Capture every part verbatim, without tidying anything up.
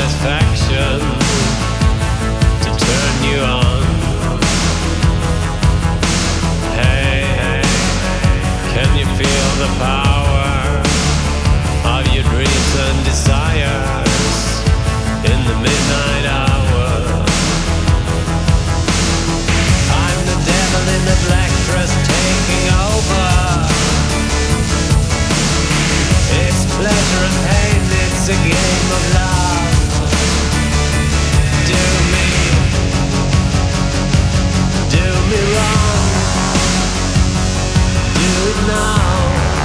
satisfaction to turn you on. Hey, can you feel the power of your dreams and desires in the midnight hour? I'm the devil in the black dress taking over. It's pleasure and pain, it's a game of love. Do me, do me wrong. Do it now,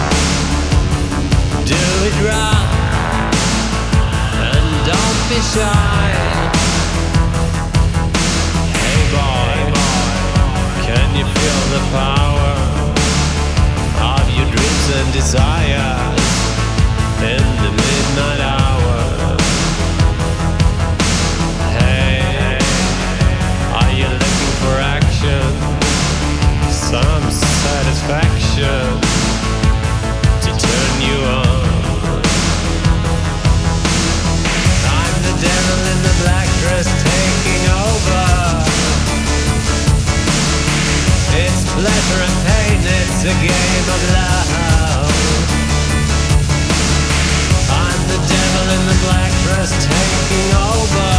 do it right, and don't be shy. Hey boy, can you feel the power of your dreams and desires in the midnight hour? Hey, are you looking for action, some satisfaction to turn you on? I'm the devil in the black dress taking over. It's pleasure and pain, it's a game of love. I'm the devil in the black dress taking over.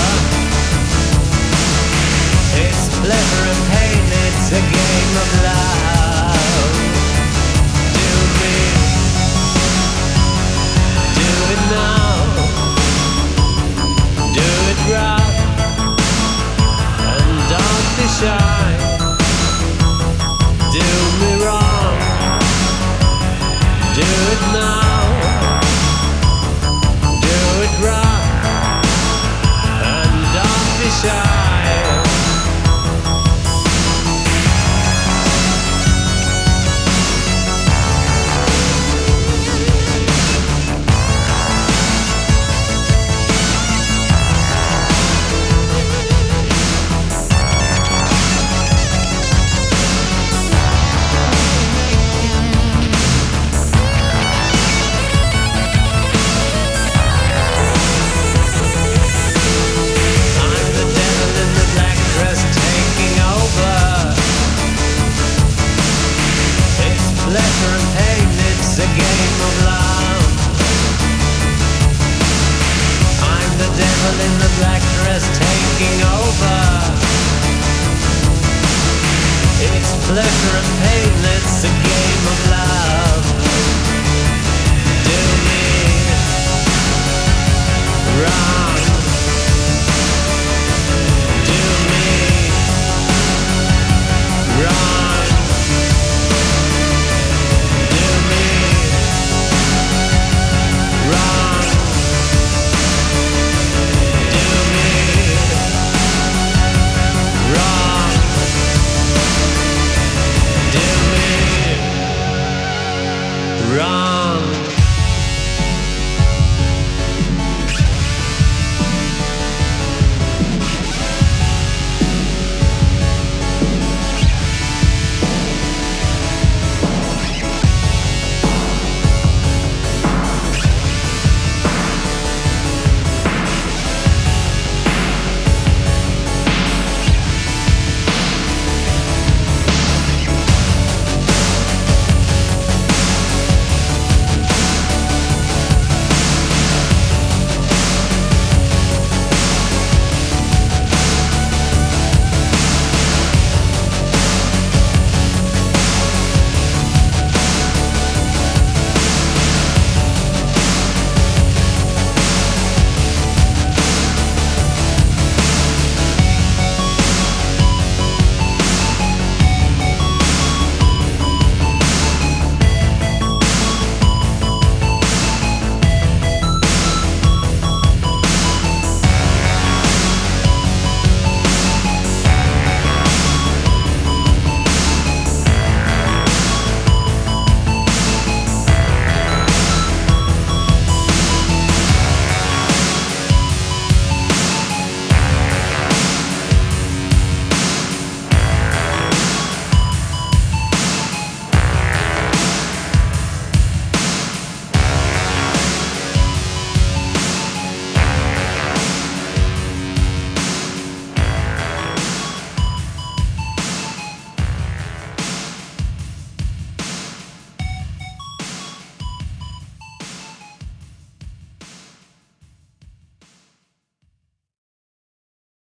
It's pleasure and pain, it's a game of love. Do me, do it now, do it right, and don't be shy. Do me wrong, do it now, do it right, and don't be shy. Pleasure and pain, it's a game of love. I'm the devil in the black dress taking over. It's pleasure and pain, it's a game of love. Do me wrong.